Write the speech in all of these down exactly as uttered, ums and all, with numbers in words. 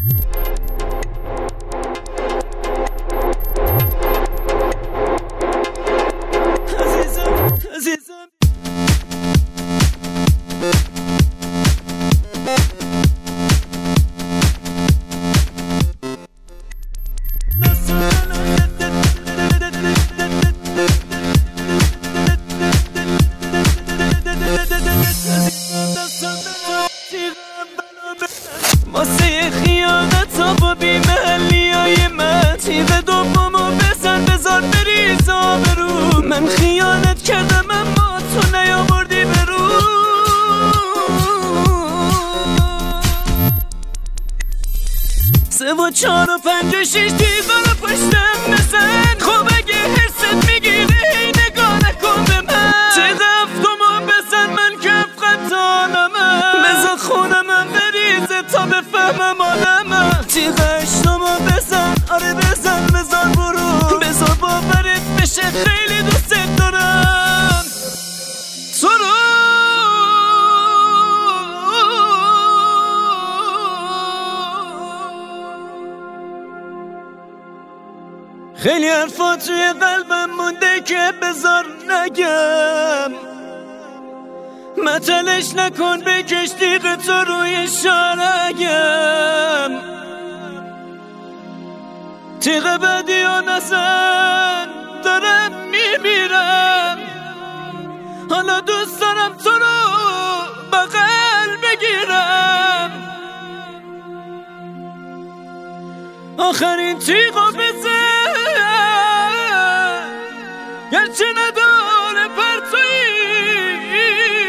واسه خیانت ها با بیمحلی های من تیغ دومو بزن بذار بریز آبرو. من خیانت کردم اما تو نیاوردی برو. سه و چار و پنج و شیش دیوار و پشتم بزن. خب اگه حرست میگیره هی نگاه نکن به من. تیغ هفتمو بزن من که افقدانمم. بزن خونمم بریزه تا بفهمم آدمم. تیغ هشتمو بزن آره بزن بزار برو. بزار باورت بشه خیلی دوست دارم تو رو. خیلی حرفا توی قلبم مونده که بذار نگم. متلش نکن بکش تیغ تو روی شارگم. تیغ بدی و نزن دارم میمیرم. حالا دوست دارم تو رو بغل بگیرم. آخرین تیغو بزن گرچه نداره پرتویی.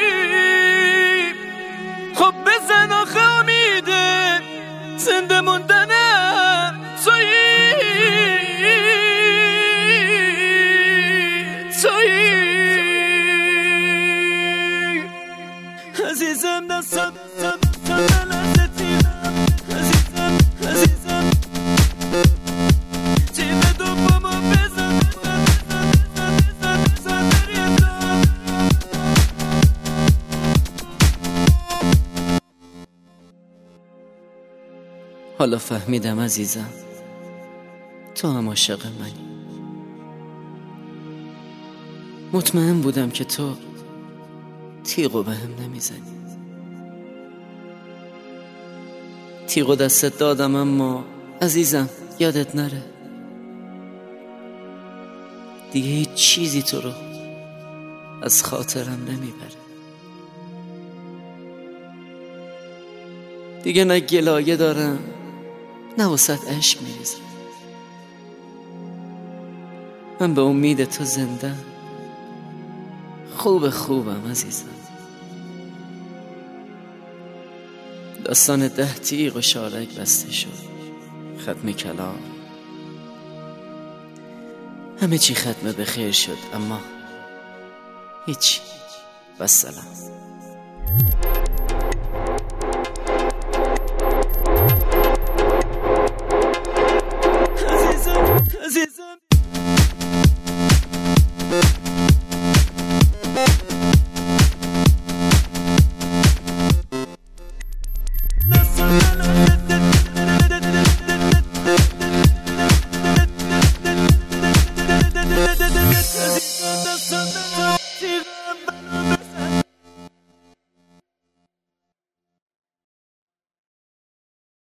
خب بزن آخه امیده زنده موندنم تویی تویی. عزیزم دستم دستم لحظه تیغم. عزیزم عزیزم تیغ دومو بزن بزن بزن بزن بریزم. حالا فهمیدم عزیزم تو هم عاشق منی. مطمئن بودم که تو تیغو به هم نمیزنی. تیغو دستت دادم اما عزیزم یادت نره دیگه هیچ چیزی تو رو از خاطرم نمیبره. دیگه نه گلایه دارم نه واسط عشق میریزم. من به امید تو زنده خوب خوبم عزیزم. داستان ده تیغ و شارک بسته شد. ختم کلام همه چی ختم به خیر شد اما هیچ. و سلام.